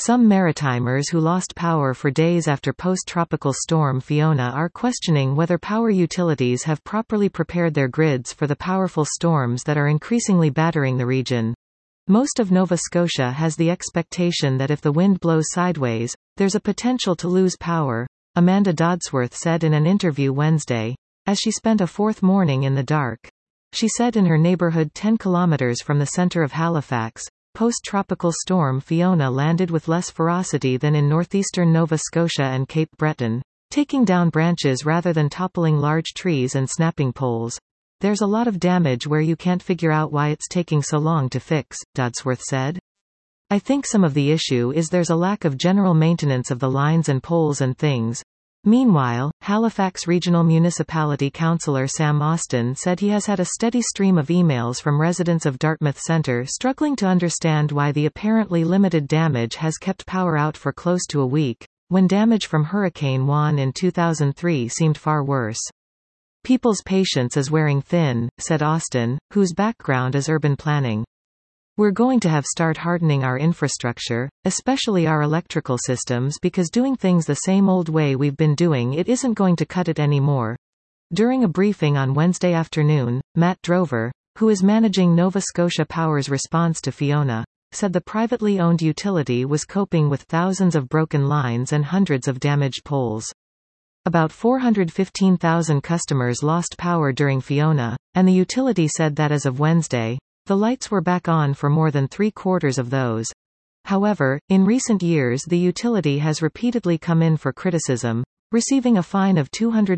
Some Maritimers who lost power for days after post-tropical storm Fiona are questioning whether power utilities have properly prepared their grids for the powerful storms that are increasingly battering the region. Most of Nova Scotia has the expectation that if the wind blows sideways, there's a potential to lose power, Amanda Dodsworth said in an interview Wednesday, as she spent a fourth morning in the dark. She said in her neighborhood 10 kilometers from the center of Halifax, post-tropical storm Fiona landed with less ferocity than in northeastern Nova Scotia and Cape Breton, taking down branches rather than toppling large trees and snapping poles. There's a lot of damage where you can't figure out why it's taking so long to fix, Dodsworth said. I think some of the issue is there's a lack of general maintenance of the lines and poles and things. Meanwhile, Halifax Regional Municipality Councillor Sam Austin said he has had a steady stream of emails from residents of Dartmouth Centre struggling to understand why the apparently limited damage has kept power out for close to a week, when damage from Hurricane Juan in 2003 seemed far worse. People's patience is wearing thin, said Austin, whose background is urban planning. We're going to have start hardening our infrastructure, especially our electrical systems, because doing things the same old way we've been doing it isn't going to cut it anymore. During a briefing on Wednesday afternoon, Matt Drover, who is managing Nova Scotia Power's response to Fiona, said the privately owned utility was coping with thousands of broken lines and hundreds of damaged poles. About 415,000 customers lost power during Fiona, and the utility said that as of Wednesday, the lights were back on for more than three-quarters of those. However, in recent years the utility has repeatedly come in for criticism, receiving a fine of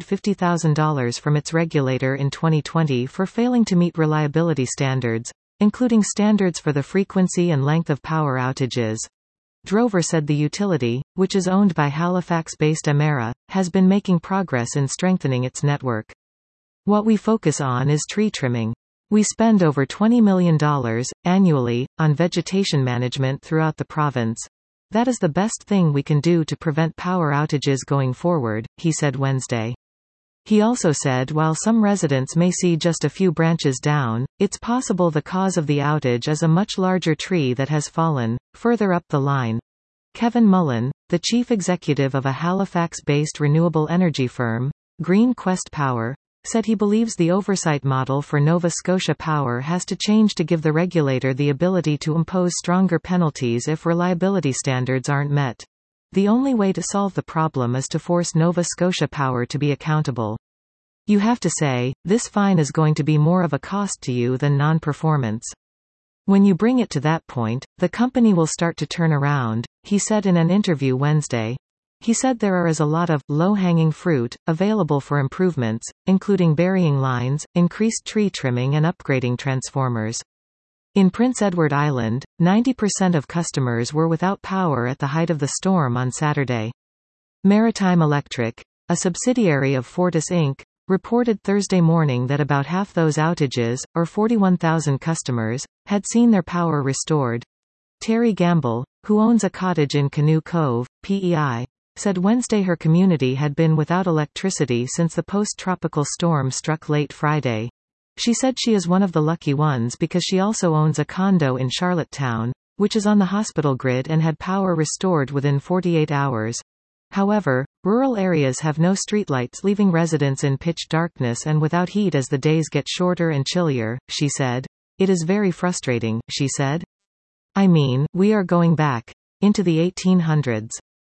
$250,000 from its regulator in 2020 for failing to meet reliability standards, including standards for the frequency and length of power outages. Drover said the utility, which is owned by Halifax-based Emera, has been making progress in strengthening its network. What we focus on is tree trimming. We spend over $20 million, annually, on vegetation management throughout the province. That is the best thing we can do to prevent power outages going forward, he said Wednesday. He also said while some residents may see just a few branches down, it's possible the cause of the outage is a much larger tree that has fallen, further up the line. Kevin Mullen, the chief executive of a Halifax-based renewable energy firm, Green Quest Power, said he believes the oversight model for Nova Scotia Power has to change to give the regulator the ability to impose stronger penalties if reliability standards aren't met. The only way to solve the problem is to force Nova Scotia Power to be accountable. You have to say, this fine is going to be more of a cost to you than non-performance. When you bring it to that point, the company will start to turn around, he said in an interview Wednesday. He said there is a lot of low-hanging fruit available for improvements, including burying lines, increased tree trimming and upgrading transformers. In Prince Edward Island, 90% of customers were without power at the height of the storm on Saturday. Maritime Electric, a subsidiary of Fortis Inc., reported Thursday morning that about half those outages, or 41,000 customers, had seen their power restored. Terry Gamble, who owns a cottage in Canoe Cove, PEI, said Wednesday her community had been without electricity since the post-tropical storm struck late Friday. She said she is one of the lucky ones because she also owns a condo in Charlottetown, which is on the hospital grid and had power restored within 48 hours. However, rural areas have no streetlights, leaving residents in pitch darkness and without heat as the days get shorter and chillier, she said. It is very frustrating, she said. I mean, we are going back into the 1800s.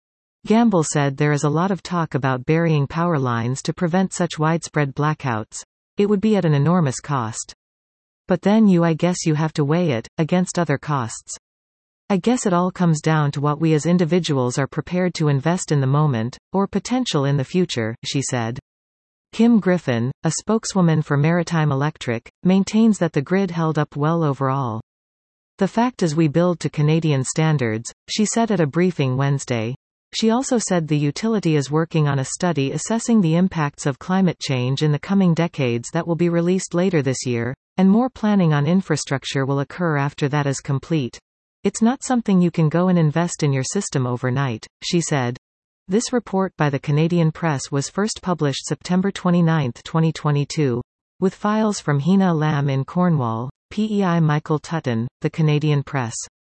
Gamble said there is a lot of talk about burying power lines to prevent such widespread blackouts. It would be at an enormous cost. But then I guess you have to weigh it against other costs. I guess it all comes down to what we as individuals are prepared to invest in the moment, or potential in the future, she said. Kim Griffin, a spokeswoman for Maritime Electric, maintains that the grid held up well overall. The fact is we build to Canadian standards, she said at a briefing Wednesday. She also said the utility is working on a study assessing the impacts of climate change in the coming decades that will be released later this year, and more planning on infrastructure will occur after that is complete. It's not something you can go and invest in your system overnight, she said. This report by the Canadian Press was first published September 29, 2022. With files from Hina Lam in Cornwall, PEI Michael Tutton, the Canadian Press.